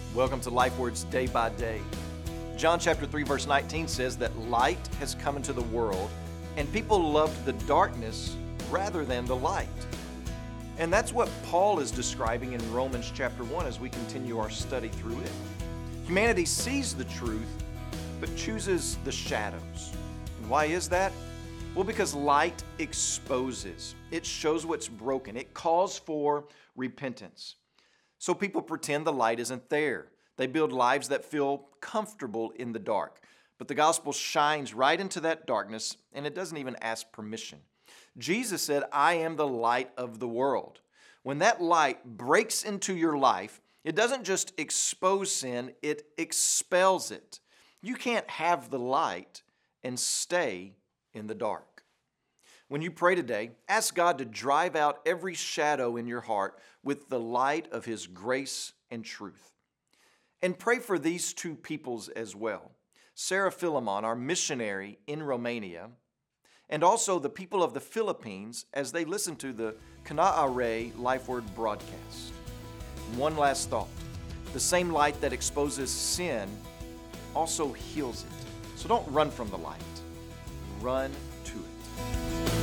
Welcome to Life Words Day by Day. John chapter 3 verse 19 says that light has come into the world and people loved the darkness rather than the light. And that's what Paul is describing in Romans chapter 1 as we continue our study through it. Humanity sees the truth but chooses the shadows. And why is that? Well, because light exposes. It shows what's broken. It calls for repentance. So people pretend the light isn't there. They build lives that feel comfortable in the dark. But the gospel shines right into that darkness, and it doesn't even ask permission. Jesus said, "I am the light of the world." When that light breaks into your life, it doesn't just expose sin, it expels it. You can't have the light and stay in the dark. When you pray today, ask God to drive out every shadow in your heart with the light of His grace and truth. And pray for these two peoples as well. Sarah Philemon, our missionary in Romania, and also the people of the Philippines as they listen to the Kana'are Life Word broadcast. One last thought. The same light that exposes sin also heals it. So don't run from the light. Run to it.